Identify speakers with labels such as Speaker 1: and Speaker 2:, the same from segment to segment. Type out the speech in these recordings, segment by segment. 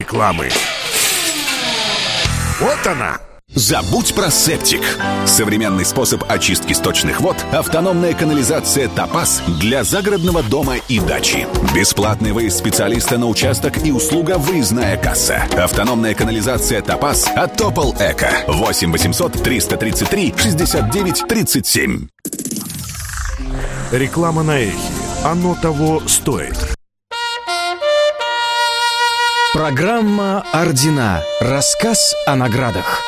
Speaker 1: рекламы. Вот она.
Speaker 2: Забудь про септик. Современный способ очистки сточных вод – автономная канализация «Топаз» для загородного дома и дачи. Бесплатный выезд специалиста на участок и услуга «Выездная касса». Автономная канализация «Топаз» от Топол Эко. 8 800 333 69 37.
Speaker 1: Реклама на эхе. Оно того стоит.
Speaker 3: Программа «Ордена». Рассказ о наградах.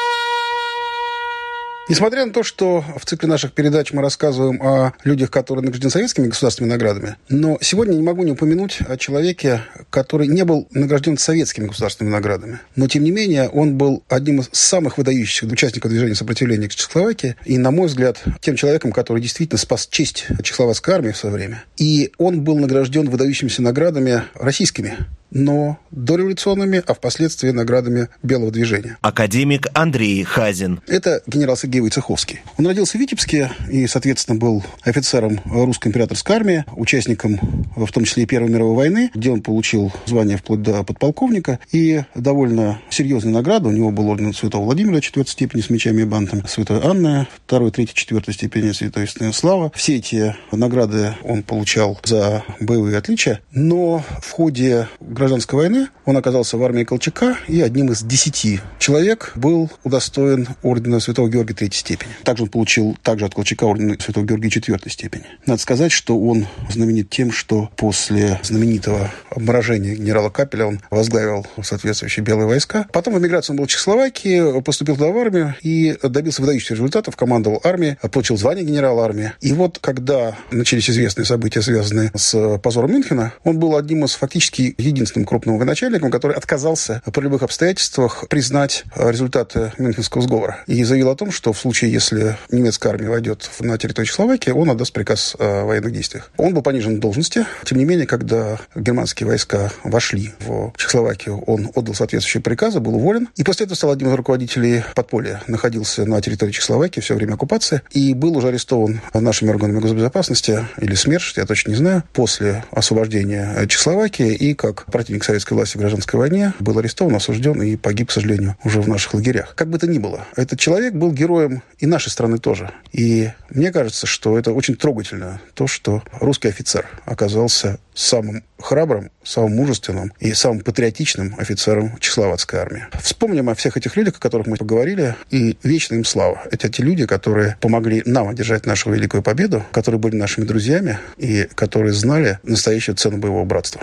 Speaker 4: Несмотря на то, что в цикле наших передач мы рассказываем о людях, которые награждены советскими государственными наградами, но сегодня не могу не упомянуть о человеке, который не был награжден советскими государственными наградами. Но, тем не менее, он был одним из самых выдающихся участников движения сопротивления к Чехословакии и, на мой взгляд, тем человеком, который действительно спас честь чехословацкой армии в свое время. И он был награжден выдающимися наградами российскими, но дореволюционными, а впоследствии наградами Белого движения.
Speaker 5: Академик Андрей Хазин.
Speaker 4: Это генерал Сергей Войцеховский. Он родился в Витебске и, соответственно, был офицером русской императорской армии, участником, в том числе и Первой мировой войны, где он получил звание вплоть до подполковника и довольно серьезные награды. У него был орден Святого Владимира 4 степени с мечами и бантом, Святой Анны 2, 3, 4 степени Святой Станислава. Все эти награды он получал за боевые отличия, но в ходе гражданской войны он оказался в армии Колчака и одним из 10 человек был удостоен ордена Святого Георгия 3 степени. Также он получил от Колчака орден Святого Георгия 4 степени. Надо сказать, что он знаменит тем, что после знаменитого обморожения генерала Капеля он возглавил соответствующие белые войска. Потом в эмиграцию он был в Чехословакии, поступил туда в армию и добился выдающихся результатов, командовал армией, получил звание генерала армии. И вот, когда начались известные события, связанные с позором Мюнхена, он был одним из фактически единственным крупным военачальником, который отказался при любых обстоятельствах признать результаты Мюнхенского сговора. И заявил о том, что в случае, если немецкая армия войдет на территорию Чехословакии, он отдаст приказ о военных действиях. Он был понижен в должности. Тем не менее, когда германские войска вошли в Чехословакию, он отдал соответствующие приказы, был уволен. И после этого стал одним из руководителей подполья. Находился на территории Чехословакии все время оккупации. И был уже арестован нашими органами госбезопасности, или СМЕРШ, я точно не знаю, после освобождения Чехословакии. И как противник советской власти в гражданской войне был арестован, осужден и погиб, к сожалению, уже в наших лагерях. Как бы то ни было, этот человек был героем и нашей страны тоже. И мне кажется, что это очень трогательно, то, что русский офицер оказался самым храбрым, самым мужественным и самым патриотичным офицером чехословацкой армии. Вспомним о всех этих людях, о которых мы поговорили, и вечно им слава. Это те люди, которые помогли нам одержать нашу великую победу, которые были нашими друзьями и которые знали настоящую цену боевого братства.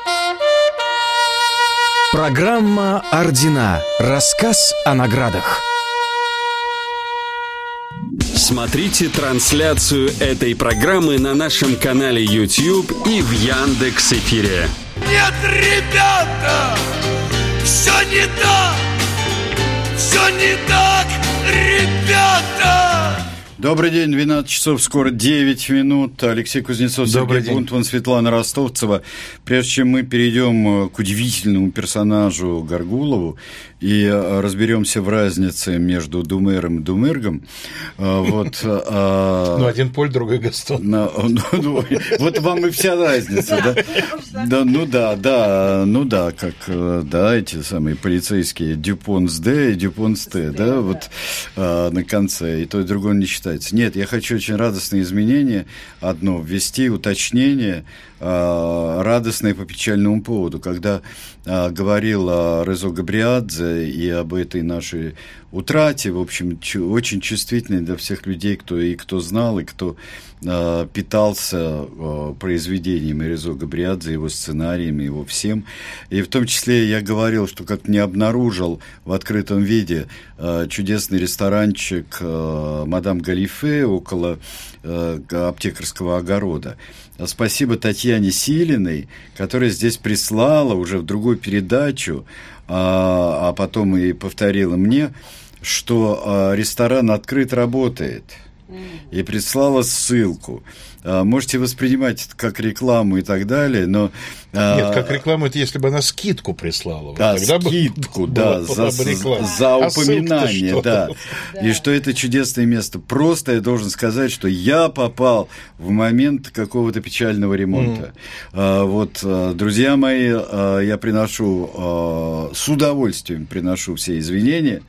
Speaker 3: Программа «Ордена». Рассказ о наградах.
Speaker 6: Смотрите трансляцию этой программы на нашем канале YouTube и в Яндекс.Эфире.
Speaker 7: Нет, ребята, все не так, ребята.
Speaker 8: Добрый день, 12 часов, скоро 9 минут. Алексей Кузнецов, Сергей Бунтман, Светлана Ростовцева. Прежде чем мы перейдем к удивительному персонажу Горгулову и разберемся в разнице между Думером и Думергом. Вот,
Speaker 9: ну, один Поль, другой Гастон.
Speaker 8: Вот вам и вся разница, да? Как эти самые полицейские Дюпонс Д и Дюпонс Т, да, вот на конце, и то, и другое не считается. Нет, я хочу очень радостное изменение одно ввести, уточнение, радостное по печальному поводу. Когда говорил о Резо Габриадзе и об этой нашей утрате, в общем, очень чувствительной для всех людей, кто знал и кто питался произведениями Резо Габриадзе, его сценариями, его всем. И в том числе я говорил, что как не обнаружил в открытом виде чудесный ресторанчик «Мадам Галифе» около аптекарского огорода. Спасибо Татьяне Силиной, которая здесь прислала уже в другую передачу, а потом и повторила мне, что ресторан открыт, работает. и прислала ссылку. Можете воспринимать это как рекламу и так далее, но...
Speaker 9: Нет, как рекламу, это если бы она скидку прислала.
Speaker 8: Да,
Speaker 9: вот тогда
Speaker 8: скидку,
Speaker 9: бы,
Speaker 8: да, за упоминание, да. И что это чудесное место. Просто я должен сказать, что я попал в момент какого-то печального ремонта. Вот, друзья мои, я приношу, с удовольствием приношу все извинения,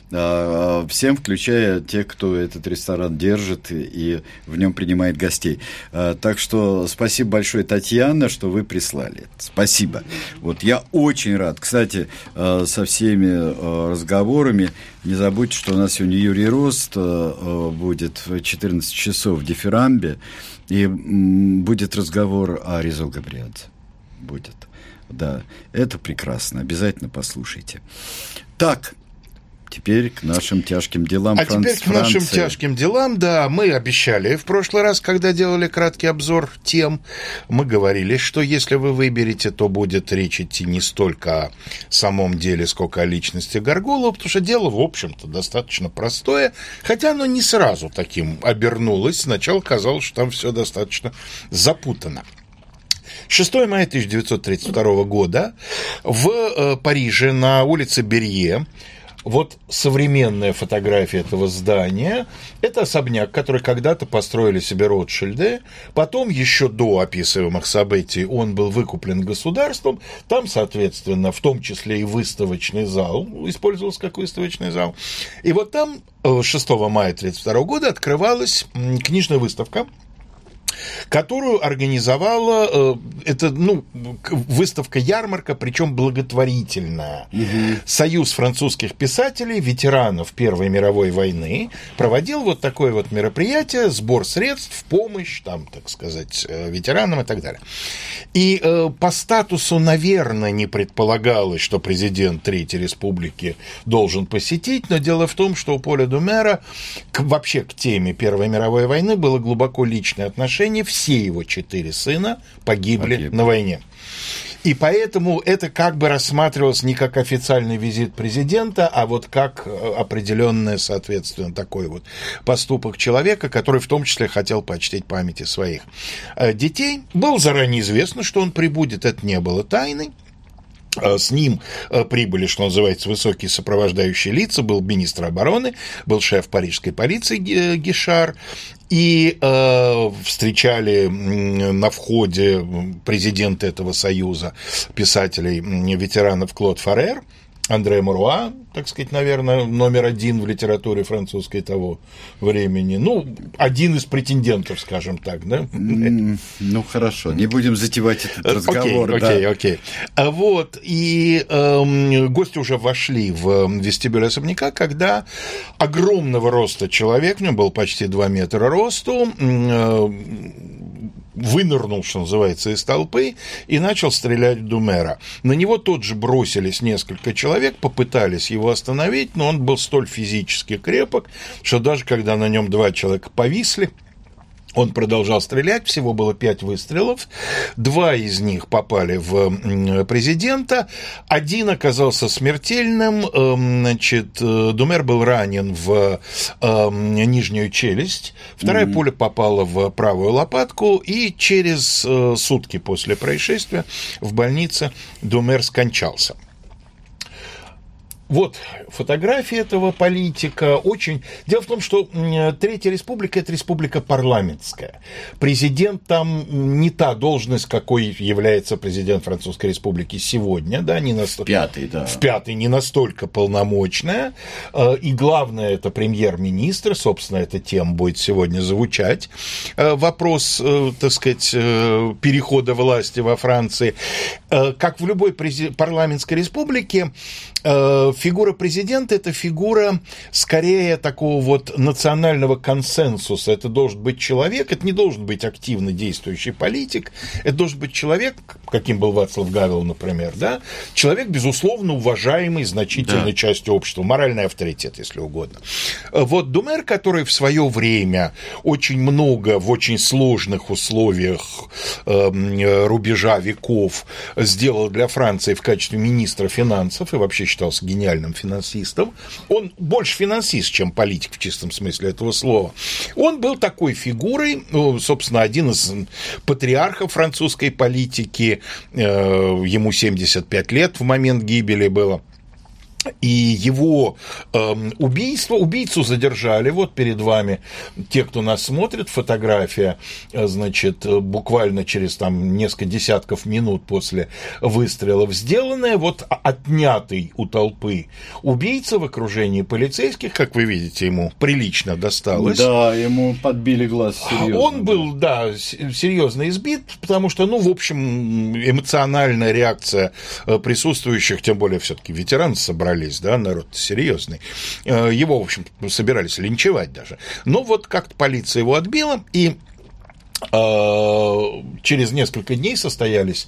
Speaker 8: всем, включая тех, кто этот ресторан держит и в нем принимает гостей. Так что спасибо большое, Татьяна, что вы прислали. Спасибо. Вот я очень рад. Кстати, со всеми разговорами не забудьте, что у нас сегодня Юрий Рост будет в 14 часов в Дифирамбе, и будет разговор о Резо Габриадзе. Будет. Да, это прекрасно. Обязательно послушайте. Так. Теперь к нашим тяжким делам.
Speaker 9: Теперь к нашим тяжким делам, да, мы обещали в прошлый раз, когда делали краткий обзор тем, мы говорили, что если вы выберете, то будет речь идти не столько о самом деле, сколько о личности Гаргулова, потому что дело, в общем-то, достаточно простое, хотя оно не сразу таким обернулось, сначала казалось, что там все достаточно запутано. 6 мая 1932 года в Париже на улице Берье. Вот современная фотография этого здания – это особняк, который когда-то построили себе Ротшильды, потом еще до описываемых событий он был выкуплен государством, там, соответственно, в том числе и выставочный зал, использовался как выставочный зал, и вот там 6 мая 1932 года открывалась книжная выставка, которую организовала, это, выставка-ярмарка, причем благотворительная. Союз французских писателей, ветеранов Первой мировой войны, проводил вот такое вот мероприятие, сбор средств в помощь, там, так сказать, ветеранам и так далее. И по статусу, наверное, не предполагалось, что президент Третьей Республики должен посетить, но дело в том, что у Поля Думера вообще к теме Первой мировой войны было глубоко личное отношение. Все его 4 сына погибли на войне. И поэтому это как бы рассматривалось не как официальный визит президента, а вот как определенный, соответственно, такой вот поступок человека, который в том числе хотел почтить памяти своих детей. Было заранее известно, что он прибудет, это не было тайной. С ним прибыли, что называется, высокие сопровождающие лица, был министр обороны, был шеф парижской полиции Гишар, и встречали на входе президента этого союза писателей, ветеранов Клод Фаррер, Андре Муруа, так сказать, наверное, номер 1 в литературе французской того времени. Один из претендентов, скажем так, да?
Speaker 8: Хорошо, не будем затевать этот разговор.
Speaker 9: Окей. Вот, и гости уже вошли в вестибюль особняка, когда огромного роста человек, в нем был почти 2 метра росту, вынырнул, что называется, из толпы и начал стрелять в Думера. На него тут же бросились несколько человек, попытались его остановить, но он был столь физически крепок, что даже когда на нем 2 человека повисли, он продолжал стрелять, всего было 5 выстрелов, 2 из них попали в президента, 1 оказался смертельным, Думер был ранен в нижнюю челюсть, 2-я пуля попала в правую лопатку, и через сутки после происшествия в больнице Думер скончался. Вот фотография этого политика очень... Дело в том, что Третья Республика – это республика парламентская. Президент там не та должность, какой является президент Французской Республики сегодня, да, не настолько... В 5-й не настолько полномочная. И главное – это премьер-министр, собственно, эта тема будет сегодня звучать. Вопрос, так сказать, перехода власти во Франции. Как в любой парламентской республике, фигура президента – это фигура скорее такого вот национального консенсуса. Это должен быть человек, это не должен быть активно действующий политик, это должен быть человек, каким был Вацлав Гавел, например, да? Человек, безусловно, уважаемый значительной частью общества, моральный авторитет, если угодно. Вот Думер, который в свое время очень много в очень сложных условиях рубежа веков сделал для Франции в качестве министра финансов и вообще считался гениальным гениальным финансистом. Он больше финансист, чем политик в чистом смысле этого слова. Он был такой фигурой, собственно, один из патриархов французской политики. Ему 75 лет в момент гибели было. И его убийцу задержали, вот перед вами, те, кто нас смотрит, фотография, значит, буквально через там несколько десятков минут после выстрелов сделанная, вот отнятый у толпы убийца в окружении полицейских, как вы видите, ему прилично досталось.
Speaker 8: Да, ему подбили глаз серьезно.
Speaker 9: Он был, да, серьезно избит, потому что, ну, в общем, эмоциональная реакция присутствующих, тем более все-таки ветераны собрались, да, народ серьезный. Его, в общем, собирались линчевать даже. Но вот как-то полиция его отбила, и через несколько дней состоялись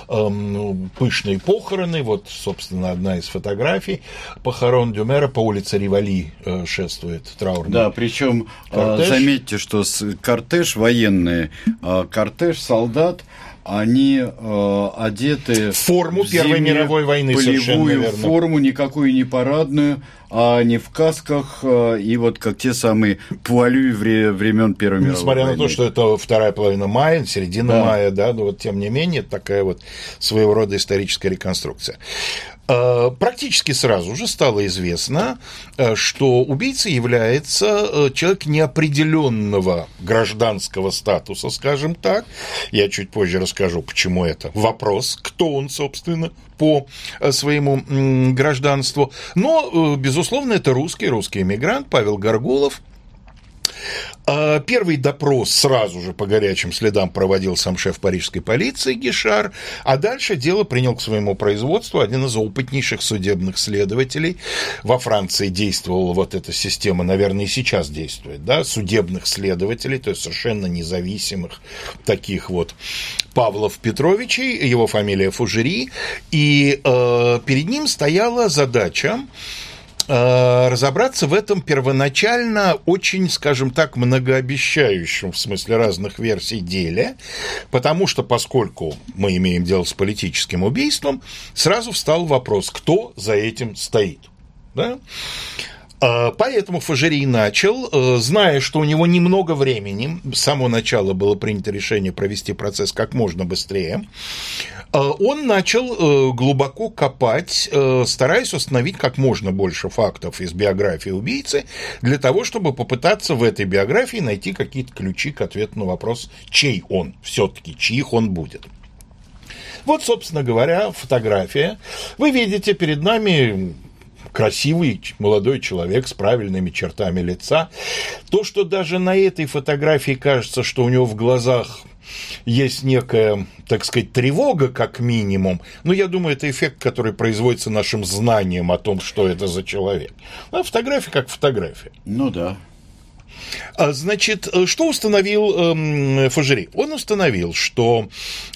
Speaker 9: пышные похороны. Вот, собственно, одна из фотографий похорон Дюмера. По улице Ривали шествует траурный.
Speaker 8: Да, причем заметьте, что кортеж военный, кортеж солдат, они одеты в
Speaker 9: форму Первой мировой войны,
Speaker 8: полевую форму, никакую не парадную, а не в касках, и вот как те самые пуалю времен Первой мировой
Speaker 9: Несмотря
Speaker 8: войны.
Speaker 9: на то, что это вторая половина мая, середина мая, да, но вот тем не менее такая вот своего рода историческая реконструкция. Практически сразу же стало известно, что убийцей является человек неопределенного гражданского статуса, скажем так. Я чуть позже расскажу, почему это вопрос, кто он, собственно, по своему гражданству. Но, безусловно, это русский эмигрант Павел Горгулов. Первый допрос сразу же по горячим следам проводил сам шеф парижской полиции Гишар, а дальше дело принял к своему производству один из опытнейших судебных следователей. Во Франции действовала вот эта система, наверное, и сейчас действует, да, судебных следователей, то есть совершенно независимых таких вот Павлов Петровичей, его фамилия Фужери, и перед ним стояла задача разобраться в этом первоначально очень, скажем так, многообещающем в смысле разных версий деле, потому что, поскольку мы имеем дело с политическим убийством, сразу встал вопрос, кто за этим стоит. Да? Поэтому Фужери начал, зная, что у него немного времени, с самого начала было принято решение провести процесс как можно быстрее, он начал глубоко копать, стараясь установить как можно больше фактов из биографии убийцы, для того, чтобы попытаться в этой биографии найти какие-то ключи к ответу на вопрос, чей он все-таки, чьих он будет. Вот, собственно говоря, фотография. Вы видите перед нами красивый молодой человек с правильными чертами лица. То, что даже на этой фотографии кажется, что у него в глазах есть некая, так сказать, тревога, как минимум, но я думаю, это эффект, который производится нашим знанием о том, что это за человек. А фотография как фотография.
Speaker 8: Ну да.
Speaker 9: Значит, что установил Фужери? Он установил, что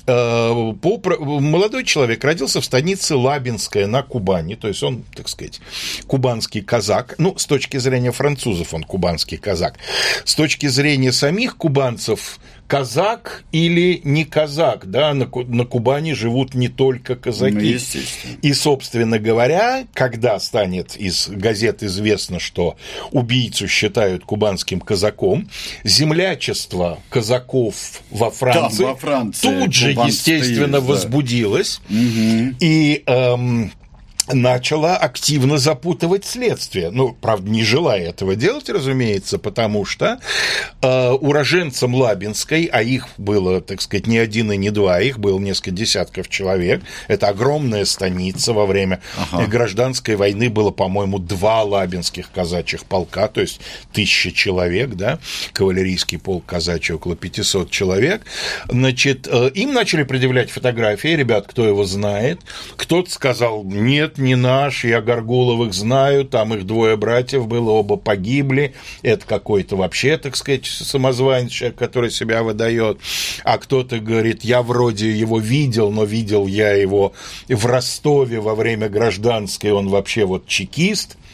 Speaker 9: молодой человек родился в станице Лабинская на Кубани, то есть он, так сказать, кубанский казак. Ну, с точки зрения французов он кубанский казак. С точки зрения самих кубанцев казак или не казак, да, на Кубани живут не только казаки.
Speaker 8: Ну, естественно.
Speaker 9: И, собственно говоря, когда станет из газет известно, что убийцу считают кубанским казаком, землячество казаков во Франции,
Speaker 8: во Франции
Speaker 9: тут же, естественно,
Speaker 8: есть,
Speaker 9: возбудилось,
Speaker 8: угу.
Speaker 9: И начала активно запутывать следствие. Ну, правда, не желая этого делать, разумеется, потому что уроженцам Лабинской, а их было, так сказать, не один и не два, их было несколько десятков человек, это огромная станица, во время гражданской войны было, по-моему, 2 лабинских казачьих полка, то есть 1000 человек, да, кавалерийский полк казачий около 500 человек. Значит, им начали предъявлять фотографии, ребят, кто его знает, кто-то сказал, нет, не наш, я Горгуловых знаю, там их 2 братьев было, оба погибли, это какой-то вообще, так сказать, самозванец, человек, который себя выдает, а кто-то говорит, я вроде его видел, но видел я его в Ростове во время гражданской, он вообще вот чекист.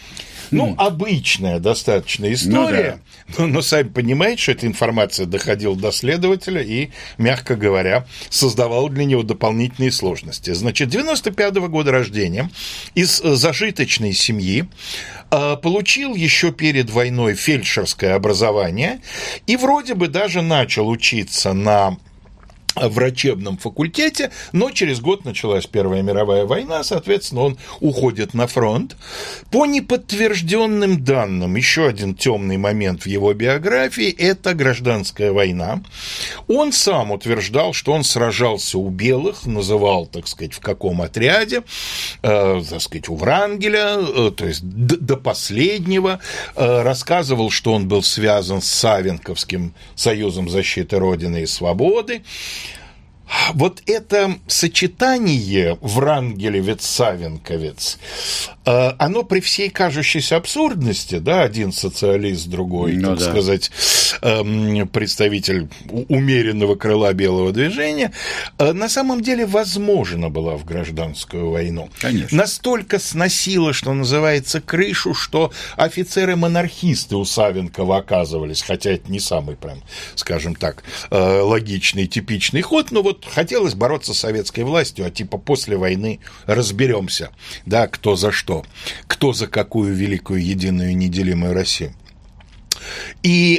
Speaker 9: Обычная достаточно история, но сами понимаете, что эта информация доходила до следователя и, мягко говоря, создавала для него дополнительные сложности. Значит, 95-го года рождения, из зажиточной семьи, получил еще перед войной фельдшерское образование и вроде бы даже начал учиться на врачебном факультете, но через год началась Первая мировая война, соответственно, он уходит на фронт. По неподтвержденным данным, еще один темный момент в его биографии – это гражданская война. Он сам утверждал, что он сражался у белых, называл, так сказать, в каком отряде, так сказать, у Врангеля, то есть до последнего, рассказывал, что он был связан с Савенковским союзом защиты Родины и Свободы. Вот это сочетание Врангелевец-Савенковец, оно при всей кажущейся абсурдности, да, один социалист, другой, так сказать, представитель умеренного крыла белого движения, на самом деле возможно была в гражданскую войну.
Speaker 8: Конечно.
Speaker 9: Настолько сносило, что называется, крышу, что офицеры-монархисты у Савенкова оказывались, хотя это не самый, прям, скажем так, логичный, типичный ход, но вот хотелось бороться с советской властью, а типа после войны разберемся, да, кто за что, кто за какую великую, единую, неделимую Россию. И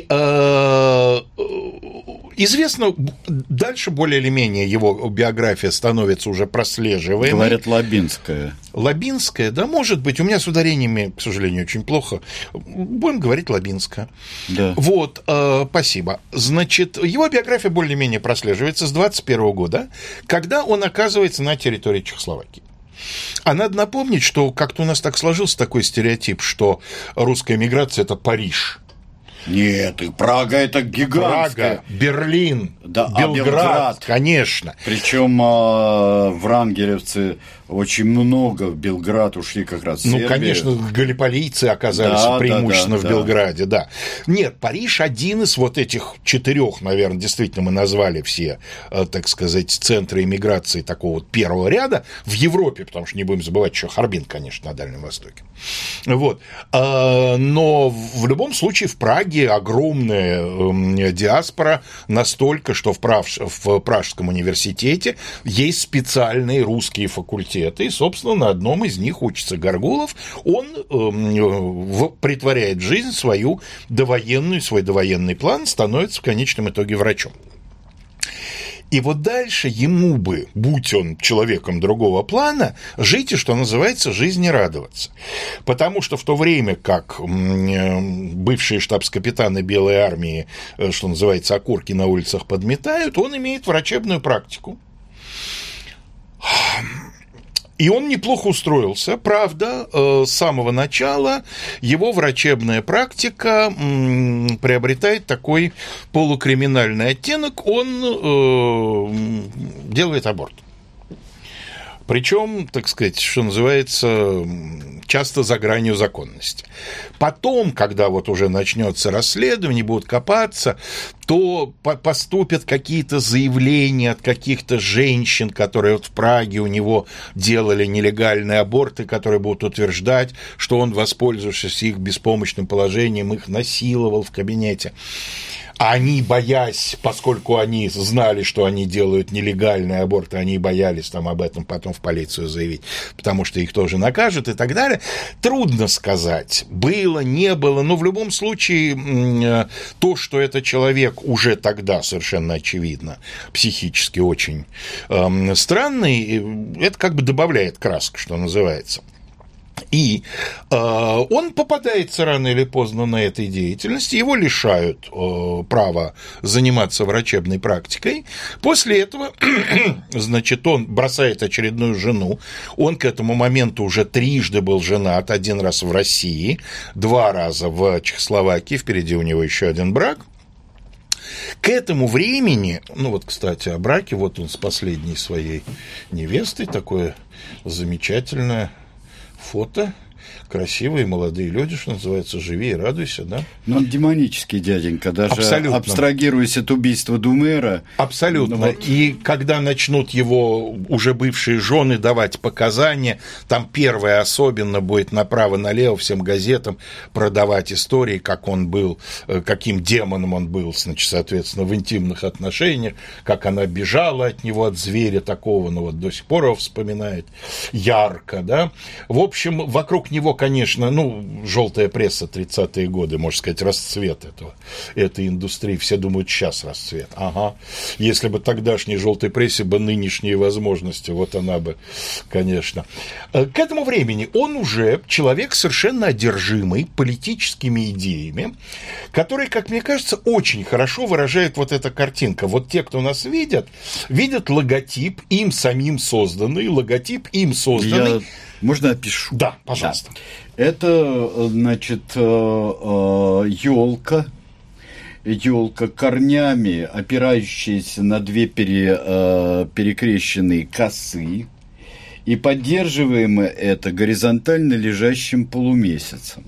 Speaker 9: известно, дальше более или менее его биография становится уже прослеживаемой.
Speaker 8: Говорят, Лабинская.
Speaker 9: Лабинская, да, может быть. У меня с ударениями, к сожалению, очень плохо. Будем говорить Лабинская.
Speaker 8: Да.
Speaker 9: Вот, спасибо. Значит, его биография более-менее прослеживается с 21 года, когда он оказывается на территории Чехословакии. А надо напомнить, что как-то у нас так сложился такой стереотип, что русская миграция – это Париж.
Speaker 8: Нет, и Прага – это гигантская.
Speaker 9: Прага, Берлин,
Speaker 8: да,
Speaker 9: Белград, конечно.
Speaker 8: Причем врангелевцы очень много в Белград ушли как раз.
Speaker 9: Ну, конечно, галлиполийцы оказались преимущественно в Белграде, да. Нет, Париж один из вот этих 4, наверное, действительно мы назвали все, так сказать, центры эмиграции такого вот первого ряда в Европе, потому что не будем забывать, что Харбин, конечно, на Дальнем Востоке. Вот. Но в любом случае в Праге огромная диаспора настолько, что в Пражском университете есть специальные русские факультеты, и, собственно, на одном из них учится Горгулов. Он претворяет в жизнь свой довоенный план, становится в конечном итоге врачом. И вот дальше ему бы, будь он человеком другого плана, жить и, что называется, жизни радоваться. Потому что в то время, как бывшие штабс-капитаны Белой армии, что называется, окурки на улицах подметают, он имеет врачебную практику. И он неплохо устроился. Правда, с самого начала его врачебная практика приобретает такой полукриминальный оттенок. Он делает аборт. Причем, так сказать, что называется, часто за гранью законности. Потом, когда вот уже начнется расследование, будут копаться, то поступят какие-то заявления от каких-то женщин, которые вот в Праге у него делали нелегальные аборты, которые будут утверждать, что он, воспользовавшись их беспомощным положением, их насиловал в кабинете. А они, боясь, поскольку они знали, что они делают нелегальные аборты, они боялись там об этом потом в полицию заявить, потому что их тоже накажут и так далее. Трудно сказать, было, не было, но в любом случае то, что этот человек уже тогда совершенно очевидно психически очень странный, это как бы добавляет красок, что называется. И он попадается рано или поздно на этой деятельности, его лишают права заниматься врачебной практикой. После этого, значит, он бросает очередную жену. Он к этому моменту уже 3 был женат, 1 раз в России, 2 раза в Чехословакии, впереди у него еще 1 брак. К этому времени, ну вот, кстати, о браке, вот он с последней своей невестой, такое замечательное фото красивые молодые люди, что называется, живи и радуйся, да?
Speaker 8: Ну, он демонический дяденька, даже
Speaker 9: абсолютно.
Speaker 8: Абстрагируясь от убийства Думера.
Speaker 9: Абсолютно.
Speaker 8: Вот.
Speaker 9: И когда начнут его уже бывшие жены давать показания, там первое особенно будет направо-налево всем газетам продавать истории, как он был, каким демоном он был, значит, соответственно, в интимных отношениях, как она бежала от него, от зверя такого, ну вот до сих пор его вспоминает ярко, да. В общем, вокруг него, конечно, ну, желтая пресса 30-е годы, можно сказать, расцвет этой индустрии. Все думают, сейчас расцвет. Ага. Если бы тогдашней желтой прессе бы нынешние возможности, вот она бы, конечно. К этому времени он уже человек совершенно одержимый политическими идеями, которые, как мне кажется, очень хорошо выражает вот эта картинка. Вот те, кто нас видят логотип, им самим созданный, логотип им созданный.
Speaker 8: Можно опишу?
Speaker 9: Да, пожалуйста.
Speaker 8: Да. Это, значит, елка корнями, опирающаяся на две перекрещенные косы, и поддерживаемое это горизонтально лежащим полумесяцем.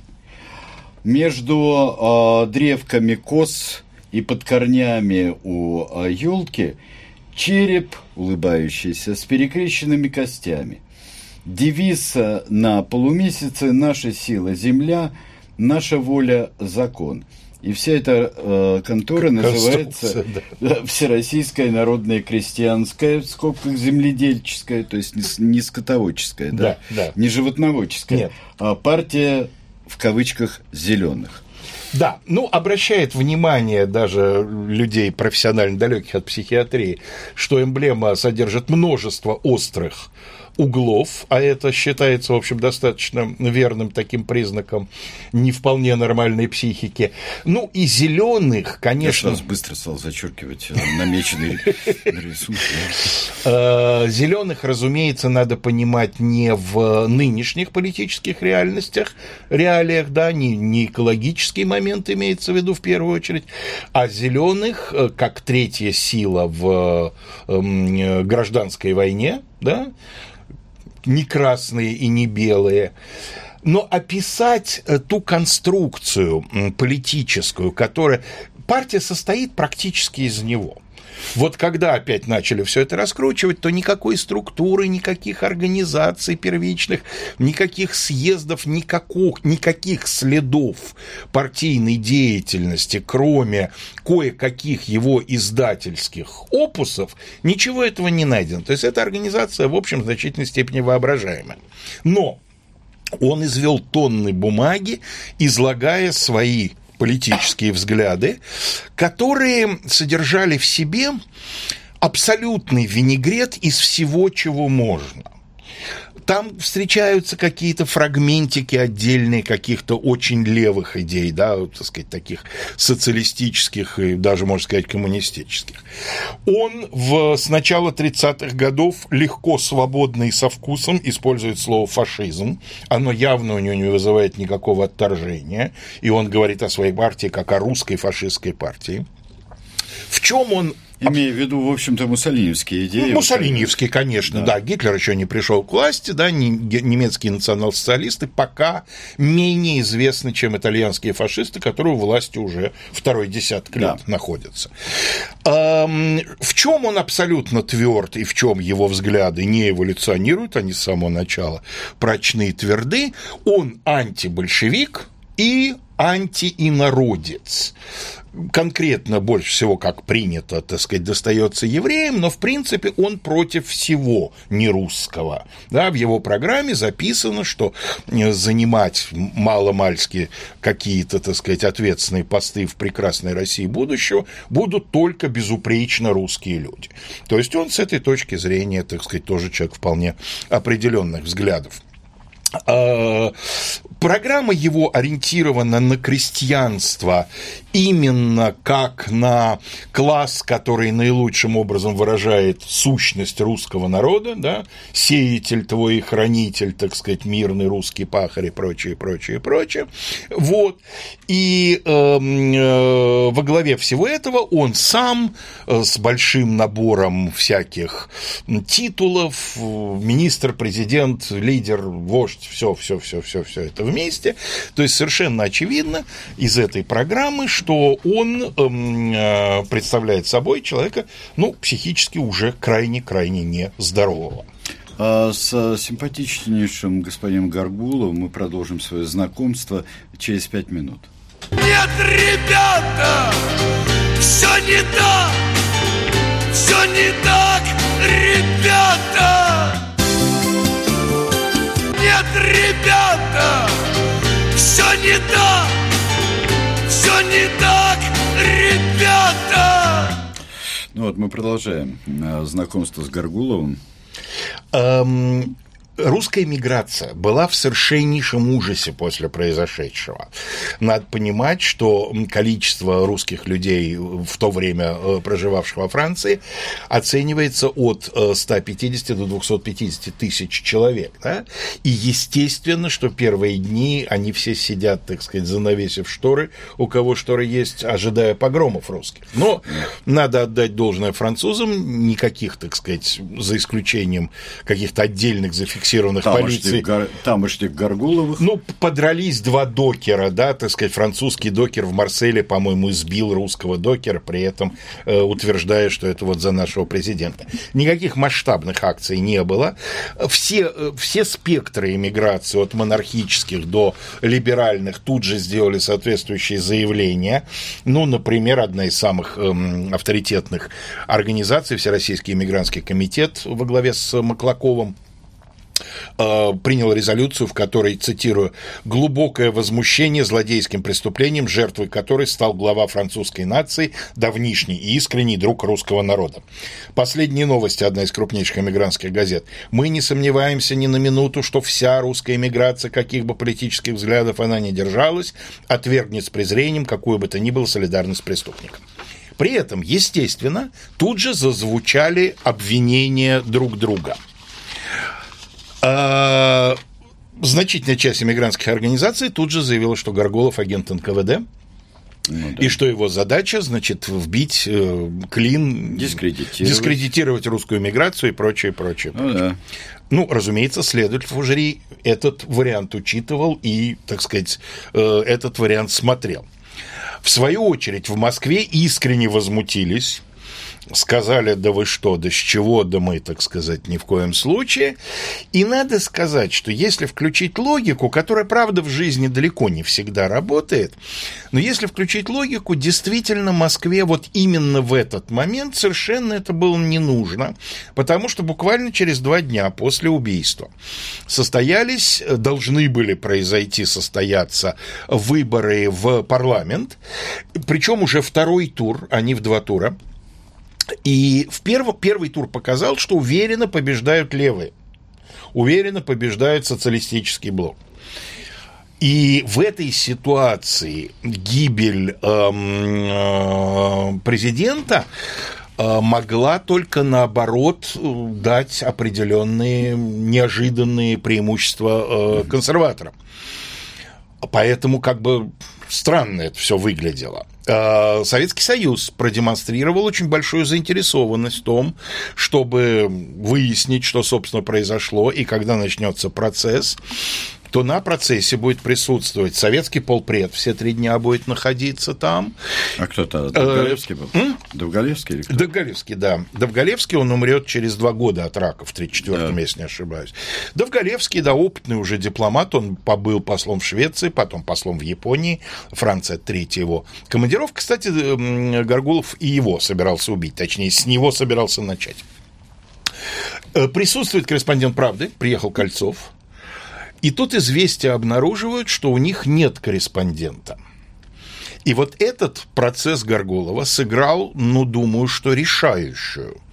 Speaker 8: Между древками кос и под корнями у елки череп, улыбающийся, с перекрещенными костями. Девиз на полумесяце: «Наша сила – земля, наша воля – закон». И вся эта контора называется Всероссийская народная крестьянская, в скобках земледельческая, то есть не скотоводческая, да? Не животноводческая, а партия, в кавычках, зеленых.
Speaker 9: Да, ну, обращает внимание даже людей профессионально далеких от психиатрии, что эмблема содержит множество острых углов, а это считается, в общем, достаточно верным таким признаком не вполне нормальной психики. Ну, и зеленых, конечно...
Speaker 8: Я сразу быстро стал зачеркивать намеченный рисунок.
Speaker 9: Зеленых, разумеется, надо понимать не в нынешних политических реалиях, да, не экологический момент имеется в виду в первую очередь, а зеленых как третья сила в гражданской войне, да, не красные и не белые. Но описать ту конструкцию политическую, которая... Партия состоит практически из него. Вот когда опять начали все это раскручивать, то никакой структуры, никаких организаций первичных, никаких съездов, никаких следов партийной деятельности, кроме кое-каких его издательских опусов, ничего этого не найдено. То есть эта организация, в общем, в значительной степени воображаемая. Но он извел тонны бумаги, излагая свои политические взгляды, которые содержали в себе абсолютный винегрет из всего, чего можно. Там встречаются какие-то фрагментики отдельные каких-то очень левых идей, да, так сказать, таких социалистических и даже, можно сказать, коммунистических. Он с начала 30-х годов легко, свободно и со вкусом использует слово «фашизм». Оно явно у него не вызывает никакого отторжения, и он говорит о своей партии как о русской фашистской партии. В чем он...
Speaker 8: Имея в виду, в общем-то, муссолиневские идеи.
Speaker 9: Муссолиневские, конечно, да. Гитлер еще не пришел к власти, да, немецкие национал-социалисты пока менее известны, чем итальянские фашисты, которые у власти уже второй десяток лет находятся. В чем он абсолютно тверд и в чем его взгляды не эволюционируют, они с самого начала прочны и тверды, он антибольшевик и антиинородец. Конкретно больше всего, как принято, так сказать, достается евреям, но в принципе он против всего нерусского. Да, в его программе записано, что занимать маломальски какие-то, так сказать, ответственные посты в прекрасной России будущего будут только безупречно русские люди. То есть он с этой точки зрения, так сказать, тоже человек вполне определенных взглядов. Программа его ориентирована на крестьянство именно как на класс, который наилучшим образом выражает сущность русского народа, да, сеятель твой и хранитель, так сказать, мирный русский пахарь и прочее, прочее, прочее. Вот. И во главе всего этого он сам с большим набором всяких титулов, министр, президент, лидер, вождь, все это вместе. То есть совершенно очевидно из этой программы, что он представляет собой человека, психически уже крайне-крайне нездорового.
Speaker 8: С симпатичнейшим господином Гаргуловым мы продолжим свое знакомство через 5 минут.
Speaker 7: Нет, ребята, все не так, ребята. Нет, ребята, все не так, ребята.
Speaker 8: Мы продолжаем знакомство с Гаргуловым.
Speaker 9: Русская миграция была в совершеннейшем ужасе после произошедшего. Надо понимать, что количество русских людей, в то время проживавших во Франции, оценивается от 150 до 250 тысяч человек. Да? И естественно, что первые дни они все сидят, так сказать, занавесив шторы, у кого шторы есть, ожидая погромов русских. Но надо отдать должное французам, никаких, так сказать, за исключением каких-то отдельных зафиксированных полиции.
Speaker 8: Тамошних Гаргуловых.
Speaker 9: Подрались два докера, да, так сказать, французский докер в Марселе, по-моему, избил русского докера, при этом утверждая, что это вот за нашего президента. Никаких масштабных акций не было. Все спектры эмиграции, от монархических до либеральных, тут же сделали соответствующие заявления. Например, одна из самых авторитетных организаций, Всероссийский эмигрантский комитет во главе с Маклаковым, принял резолюцию, в которой, цитирую, «глубокое возмущение злодейским преступлением, жертвой которой стал глава французской нации, давнишний и искренний друг русского народа». Последние новости, одна из крупнейших эмигрантских газет. «Мы не сомневаемся ни на минуту, что вся русская эмиграция, каких бы политических взглядов она ни держалась, отвергнет с презрением какую бы то ни было солидарность с преступником». При этом, естественно, тут же зазвучали обвинения друг друга. Значительная часть эмигрантских организаций тут же заявила, что Гаргулов агент НКВД, и что его задача, значит, вбить клин, дискредитировать русскую эмиграцию и прочее, прочее. Разумеется, следователь в жюри этот вариант учитывал и, так сказать, этот вариант смотрел. В свою очередь, в Москве искренне возмутились. Сказали, да вы что, да с чего, да мы, так сказать, ни в коем случае. И надо сказать, что если включить логику, которая, правда, в жизни далеко не всегда работает, но если включить логику, действительно Москве вот именно в этот момент совершенно это было не нужно, потому что буквально через 2 дня после убийства должны были состояться выборы в парламент, причем уже второй тур, а не в 2 тура. И первый тур показал, что уверенно побеждают левые, уверенно побеждает социалистический блок. И в этой ситуации гибель президента могла только, наоборот, дать определенные неожиданные преимущества консерваторам. Поэтому странно это все выглядело. Советский Союз продемонстрировал очень большую заинтересованность в том, чтобы выяснить, что, собственно, произошло, и когда начнется процесс, то на процессе будет присутствовать советский полпред, все 3 дня будет находиться там.
Speaker 8: А кто-то? Довголевский был? Довголевский или кто?
Speaker 9: Довголевский, да. Довголевский, он умрет через 2 года от рака, в 1934-м, если не ошибаюсь. Довголевский, да, опытный уже дипломат, он побыл послом в Швеции, потом послом в Японии, Франция 3-я его командировка. Кстати, Гаргулов и его собирался убить, точнее, с него собирался начать. Присутствует корреспондент «Правды», приехал Кольцов. И тут известия обнаруживают, что у них нет корреспондента. И вот этот процесс Гаргулова сыграл, думаю, что решающую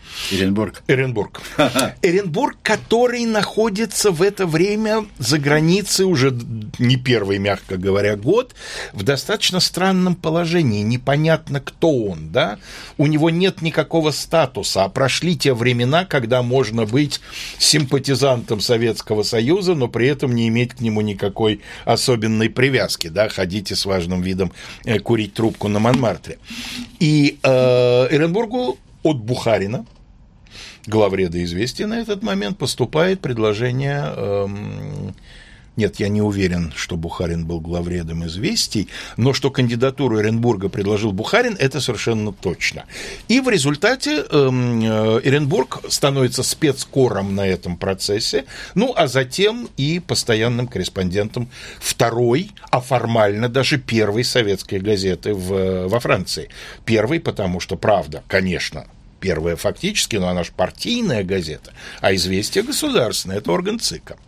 Speaker 9: Эренбург. Эренбург, который находится в это время за границей уже не первый, мягко говоря, год, в достаточно странном положении. Непонятно, кто он, да? У него нет никакого статуса, а прошли те времена, когда можно быть симпатизантом Советского Союза, но при этом не иметь к нему никакой особенной привязки, да? Ходите с важным видом курить трубку на Монмартре. И Эренбургу от Бухарина, главреда «Известий», на этот момент поступает предложение... Нет, я не уверен, что Бухарин был главредом «Известий», но что кандидатуру Эренбурга предложил Бухарин, это совершенно точно. И в результате Эренбург становится спецкором на этом процессе, ну, а затем и постоянным корреспондентом второй, а формально даже первой советской газеты во Франции. Первой, потому что «Правда», конечно, первая фактически, но она же партийная газета, а «Известия» государственная, это орган ЦИКа.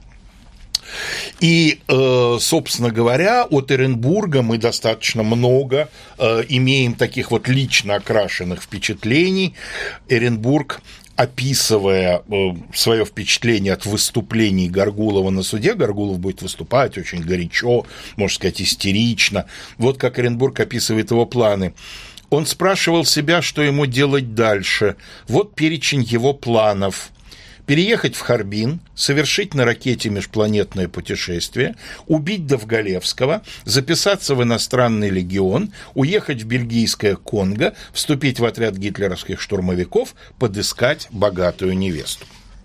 Speaker 9: И, собственно говоря, от Эренбурга мы достаточно много имеем таких вот лично окрашенных впечатлений. Эренбург, описывая свое впечатление от выступлений Гаргулова на суде, Гаргулов будет выступать очень горячо, можно сказать, истерично. Вот как Эренбург описывает его планы. Он спрашивал себя, что ему делать дальше. Вот перечень его планов. Переехать в Харбин, совершить на ракете межпланетное путешествие, убить Довголевского, записаться в иностранный легион, уехать в бельгийское Конго, вступить в отряд гитлеровских штурмовиков, подыскать богатую невесту.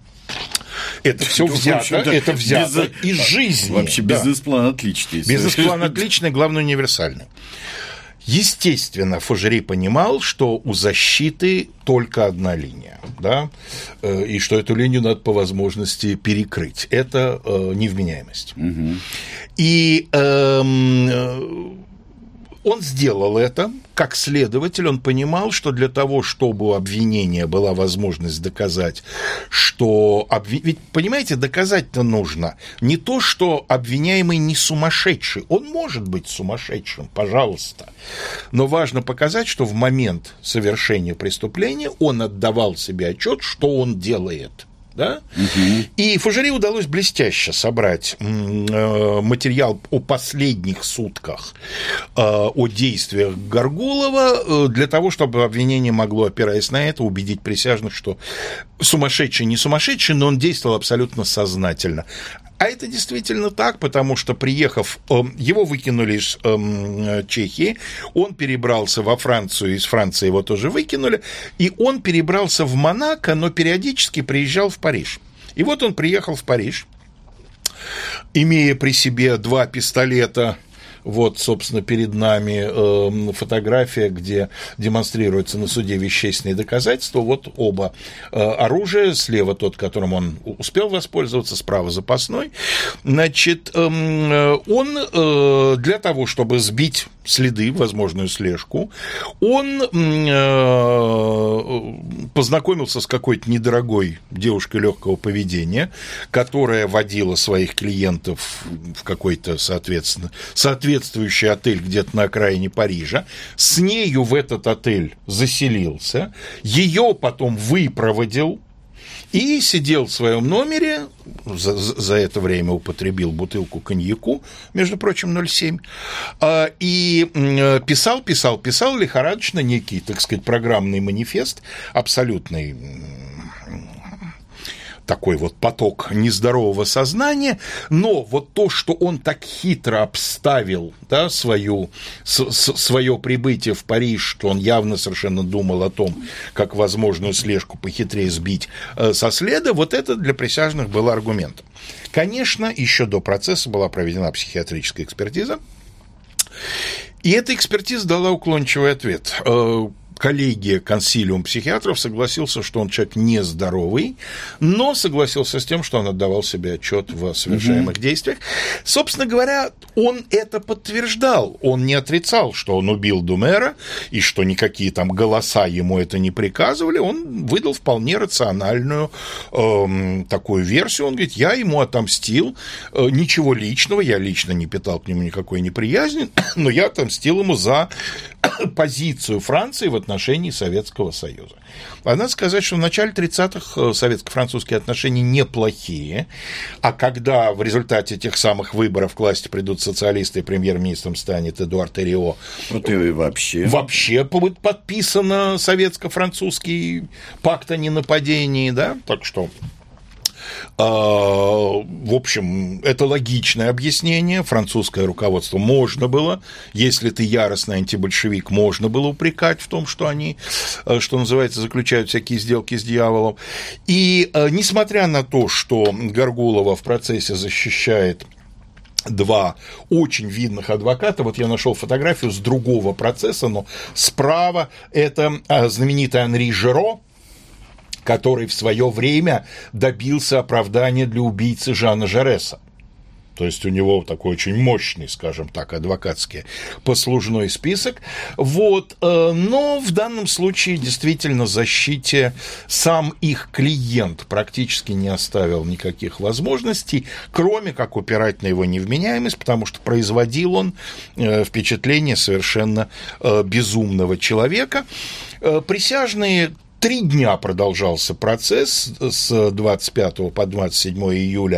Speaker 9: Это все взято из жизни.
Speaker 8: Вообще бизнес-план отличный.
Speaker 9: Бизнес-план отличный, главное, универсальный. Естественно, Фужери понимал, что у защиты только одна линия, да, и что эту линию надо по возможности перекрыть. Это невменяемость. Угу. И он сделал это. Как следователь, он понимал, что для того, чтобы у обвинения была возможность доказать, что... Ведь, понимаете, доказать-то нужно не то, что обвиняемый не сумасшедший. Он может быть сумасшедшим, пожалуйста. Но важно показать, что в момент совершения преступления он отдавал себе отчет, что он делает. Да? Угу. И Фужери удалось блестяще собрать материал о последних сутках, о действиях Гаргулова, для того, чтобы обвинение могло, опираясь на это, убедить присяжных, что сумасшедший не сумасшедший, но он действовал абсолютно сознательно. А это действительно так, потому что, приехав, его выкинули из Чехии, он перебрался во Францию, из Франции его тоже выкинули, и он перебрался в Монако, но периодически приезжал в Париж. И вот он приехал в Париж, имея при себе 2 пистолета. Вот, собственно, перед нами фотография, где демонстрируется на суде вещественные доказательства. Вот оба оружия. Слева тот, которым он успел воспользоваться, справа запасной. Значит, он для того, чтобы сбить следы, возможную слежку, он познакомился с какой-то недорогой девушкой легкого поведения, которая водила своих клиентов в какой-то, соответствующий отель где-то на окраине Парижа, с нею в этот отель заселился, ее потом выпроводил и сидел в своем номере, за это время употребил бутылку коньяку, между прочим, 0,7, и писал лихорадочно некий, так сказать, программный манифест, абсолютный такой вот поток нездорового сознания, но вот то, что он так хитро обставил, да, свое прибытие в Париж, что он явно совершенно думал о том, как возможную слежку похитрее сбить со следа, вот это для присяжных было аргументом. Конечно, еще до процесса была проведена психиатрическая экспертиза, и эта экспертиза дала уклончивый ответ. Коллегия, консилиум психиатров согласился, что он человек нездоровый, но согласился с тем, что он отдавал себе отчет в совершаемых действиях. Собственно говоря, он это подтверждал. Он не отрицал, что он убил Думера, и что никакие там голоса ему это не приказывали. Он выдал вполне рациональную такую версию. Он говорит, я ему отомстил, ничего личного, я лично не питал к нему никакой неприязни, но я отомстил ему за позицию Франции в отношении отношений Советского Союза. Надо сказать, что в начале 30-х советско-французские отношения неплохие, а когда в результате тех самых выборов к власти придут социалисты и премьер-министром станет Эдуард Эррио,
Speaker 8: вот и вообще
Speaker 9: будет подписано советско-французский пакт о ненападении, да, так что... В общем, это логичное объяснение. Французское руководство можно было, если ты яростный антибольшевик, можно было упрекать в том, что они, что называется, заключают всякие сделки с дьяволом. И несмотря на то, что Гаргулова в процессе защищает два очень видных адвоката, вот я нашел фотографию с другого процесса, но справа это знаменитый Анри Жиро, который в свое время добился оправдания для убийцы Жана Жареса. То есть у него такой очень мощный, скажем так, адвокатский послужной список. Вот. Но в данном случае действительно защите сам их клиент практически не оставил никаких возможностей, кроме как упирать на его невменяемость, потому что производил он впечатление совершенно безумного человека. Присяжные 3 дня продолжался процесс с 25 по 27 июля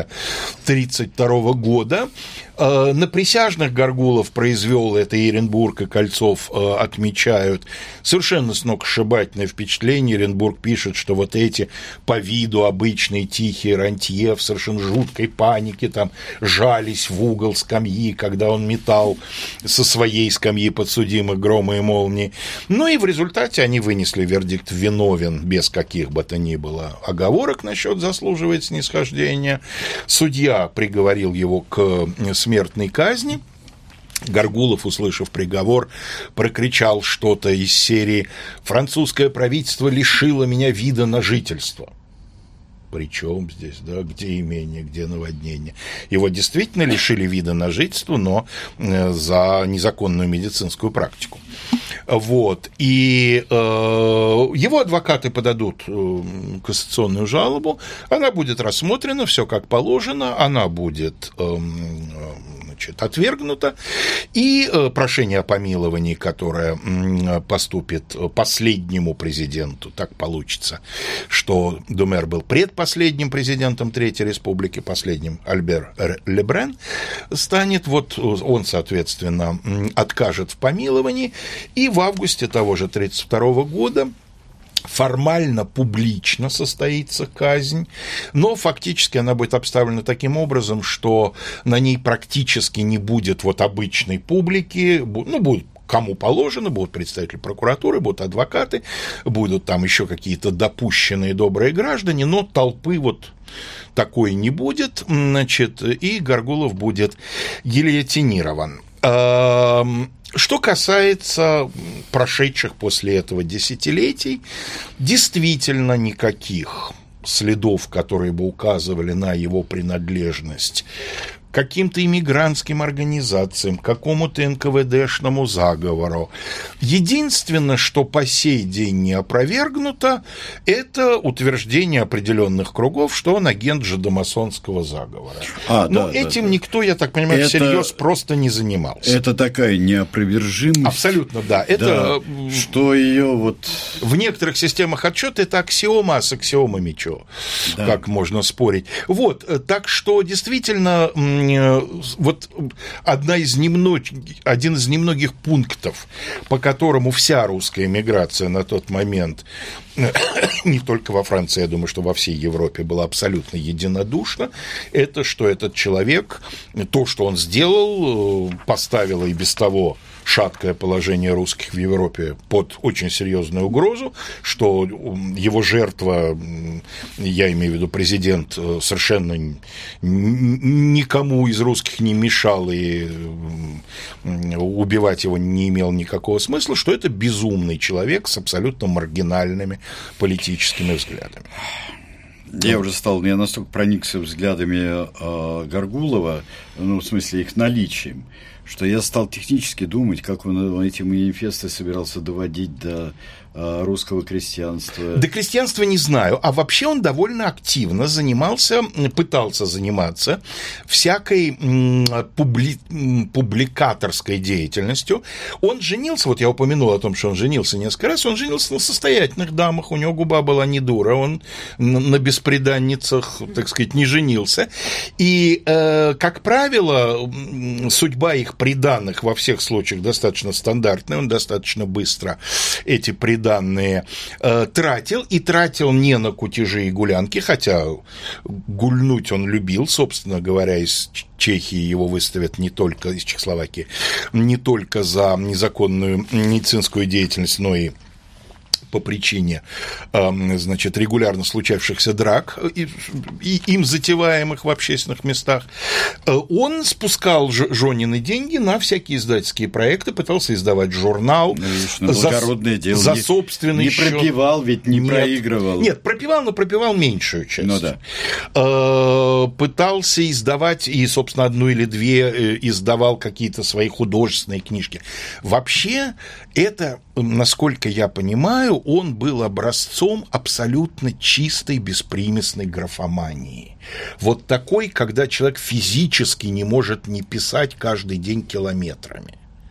Speaker 9: 1932 года. На присяжных Гаргулов произвел, это Эренбург и Кольцов отмечают, совершенно сногсшибательное впечатление. Эренбург пишет, что вот эти по виду обычные тихие рантье в совершенно жуткой панике там жались в угол скамьи, когда он метал со своей скамьи подсудимых громы и молнии. Ну и в результате они вынесли вердикт виновен без каких бы то ни было оговорок насчет заслуживает снисхождения. Судья приговорил его к смертной казни. Гаргулов, услышав приговор, прокричал что-то из серии «Французское правительство лишило меня вида на жительство». Причем здесь, да, где имение, где наводнение. Его действительно лишили вида на жительство, но за незаконную медицинскую практику. Вот. И его адвокаты подадут кассационную жалобу, она будет рассмотрена, все как положено, она будет отвергнуто, и прошение о помиловании, которое поступит последнему президенту, так получится, что Думер был предпоследним президентом Третьей Республики, последним Альбер Лебрен станет, вот он, соответственно, откажет в помиловании, и в августе того же 1932 года формально, публично состоится казнь, но фактически она будет обставлена таким образом, что на ней практически не будет вот обычной публики, ну, будет кому положено, будут представители прокуратуры, будут адвокаты, будут там еще какие-то допущенные добрые граждане, но толпы вот такой не будет, значит, и Гаргулов будет гильотинирован. Что касается прошедших после этого десятилетий, действительно никаких следов, которые бы указывали на его принадлежность каким-то иммигрантским организациям, какому-то НКВДшному заговору. Единственное, что по сей день не опровергнуто, это утверждение определенных кругов, что он агент жидомасонского заговора. Но этим никто, я так понимаю, всерьез просто не занимался.
Speaker 8: Это такая неопровержимость.
Speaker 9: Абсолютно, да. Это,
Speaker 8: да, что ее вот...
Speaker 9: В некоторых системах отчета это аксиома, а с аксиомами что? Да. Как можно спорить? Вот, так что действительно... Вот один из немногих пунктов, по которому вся русская эмиграция на тот момент, не только во Франции, я думаю, что во всей Европе, была абсолютно единодушна, это что этот человек, то, что он сделал, поставило и без того шаткое положение русских в Европе под очень серьезную угрозу, что его жертва, я имею в виду президент, совершенно никому из русских не мешал, и убивать его не имел никакого смысла, что это безумный человек с абсолютно маргинальными политическими взглядами.
Speaker 8: Я настолько проникся взглядами Горгулова, в смысле их наличием, что я стал технически думать, как он эти манифесты собирался доводить до русского крестьянства.
Speaker 9: До крестьянства не знаю, а вообще он довольно активно пытался заниматься всякой публикаторской деятельностью. Он женился, вот я упомянул о том, что он женился несколько раз, он женился на состоятельных дамах, у него губа была не дура, он на бесприданницах, так сказать, не женился. И, как правило, судьба их приданых во всех случаях достаточно стандартная, он достаточно быстро эти приданые тратил не на кутежи и гулянки, хотя гульнуть он любил, собственно говоря, из Чехии его выставят не только, из Чехословакии, не только за незаконную медицинскую деятельность, но и по причине, значит, регулярно случавшихся драк и им затеваемых в общественных местах, он спускал женины деньги на всякие издательские проекты, пытался издавать журнал за собственный счет.
Speaker 8: Не пропивал, ведь не проигрывал.
Speaker 9: Нет, пропивал, но пропивал меньшую часть.
Speaker 8: Ну да.
Speaker 9: Пытался издавать, и, собственно, одну или две издавал какие-то свои художественные книжки. Вообще, это, насколько я понимаю, он был образцом абсолютно чистой, беспримесной графомании. Вот такой, когда человек физически не может не писать каждый день километрами.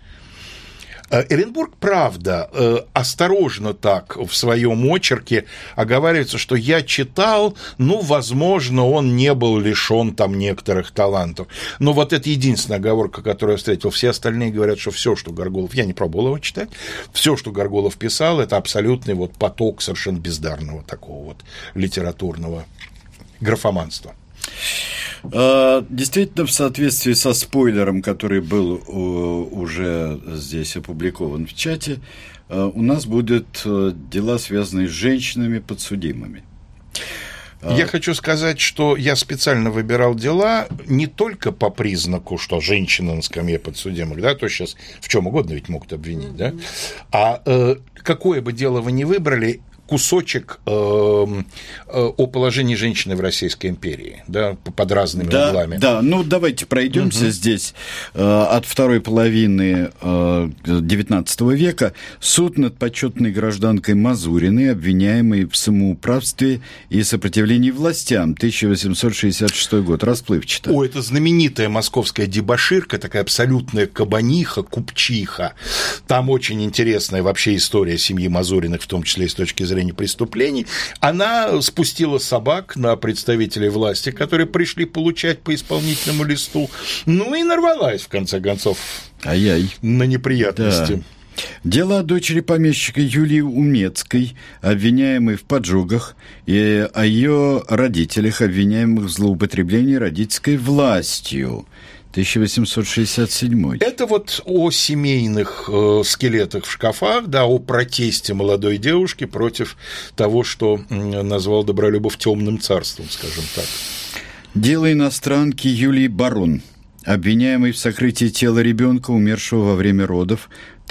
Speaker 9: Эренбург, правда, осторожно так в своем очерке оговаривается, что я читал, возможно, он не был лишен там некоторых талантов. Но вот это единственная оговорка, которую я встретил. Все остальные говорят, что все, что Горгулов... Я не пробовал его читать. Все, что Горгулов писал, это абсолютный поток совершенно бездарного такого литературного графоманства.
Speaker 8: Действительно, в соответствии со спойлером, который был уже здесь опубликован в чате, у нас будут дела, связанные с женщинами подсудимыми.
Speaker 9: Я хочу сказать, что я специально выбирал дела не только по признаку, что женщина на скамье подсудимых, да, то сейчас в чем угодно ведь могут обвинить, да, а какое бы дело вы ни выбрали, кусочек о положении женщины в Российской империи, да, под разными углами.
Speaker 8: Да, давайте пройдемся здесь. От второй половины XIX века суд над почетной гражданкой Мазуриной, обвиняемой в самоуправстве и сопротивлении властям, 1866 год, расплывчато.
Speaker 9: Это знаменитая московская дебоширка, такая абсолютная кабаниха, купчиха. Там очень интересная вообще история семьи Мазуриных, в том числе и с точки зрения преступлений. Она спустила собак на представителей власти, которые пришли получать по исполнительному листу, и нарвалась, в конце концов, на неприятности.
Speaker 8: Да. Дело о дочери помещика Юлии Умецкой, обвиняемой в поджогах, и о ее родителях, обвиняемых в злоупотреблении родительской властью. 1867.
Speaker 9: Это о семейных скелетах в шкафах, да, о протесте молодой девушки против того, что назвал Добролюбов темным царством, скажем так.
Speaker 8: Дело иностранки Юлии Барон, обвиняемой в сокрытии тела ребенка, умершего во время родов,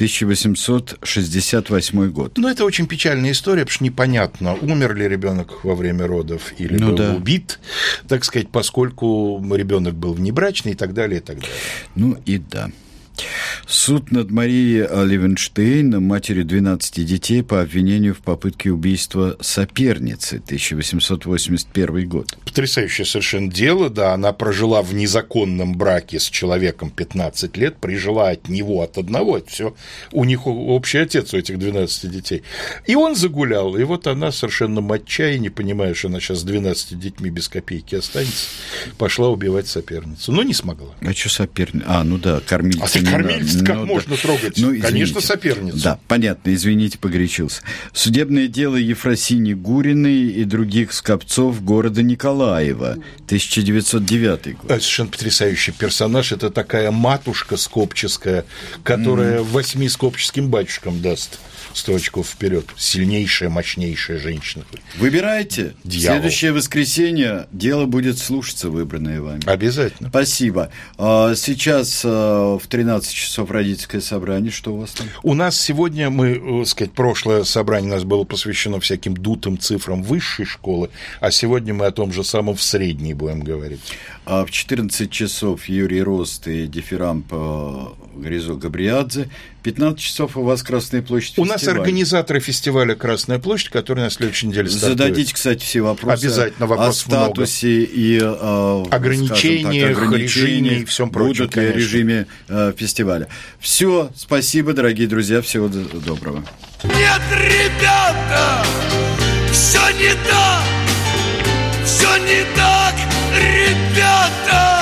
Speaker 8: 1868 год.
Speaker 9: Это очень печальная история, потому что непонятно, умер ли ребенок во время родов или был убит, так сказать, поскольку ребенок был внебрачный и так далее, и так далее.
Speaker 8: Суд над Марией Левенштейн, матерью 12 детей, по обвинению в попытке убийства соперницы, 1881 год.
Speaker 9: Потрясающее совершенно дело, да, она прожила в незаконном браке с человеком 15 лет, прижила от него, от одного, это все, у них общий отец у этих 12 детей. И он загулял, и она совершенно моча, не понимая, что она сейчас с 12 детьми без копейки останется, пошла убивать соперницу, но не смогла.
Speaker 8: А что соперница? Кормильца.
Speaker 9: Кормильца как можно трогать? Конечно, соперницу.
Speaker 8: Да, понятно, извините, погорячился. Судебное дело Ефросинии Гуриной и других скопцов города Николаева, 1909 год.
Speaker 9: Совершенно потрясающий персонаж. Это такая матушка скопческая, которая 8 скопческим батюшкам даст 100 очков вперед. Сильнейшая, мощнейшая женщина.
Speaker 8: Выбирайте.
Speaker 9: Дьявол.
Speaker 8: Следующее воскресенье дело будет слушаться, выбранное вами.
Speaker 9: Обязательно.
Speaker 8: Спасибо. Сейчас в 13 часов родительское собрание, что у вас там?
Speaker 9: У нас сегодня, прошлое собрание у нас было посвящено всяким дутым цифрам высшей школы, а сегодня мы о том же самом в средней будем говорить.
Speaker 8: А в 14 часов Юрий Рост и дифирамб Гризо Габриадзе. 15 часов у вас Красная площадь.
Speaker 9: У нас организаторы фестиваля «Красная площадь», который на следующей неделе стартует.
Speaker 8: Зададите, кстати, все вопросы.
Speaker 9: Обязательно, вопросов много.
Speaker 8: О статусе и
Speaker 9: ограничениях, режиме и всем прочем.
Speaker 8: Будут ли режиме фестиваля. Все, спасибо, дорогие друзья, всего доброго.
Speaker 7: Нет, ребята, все не так, ребята.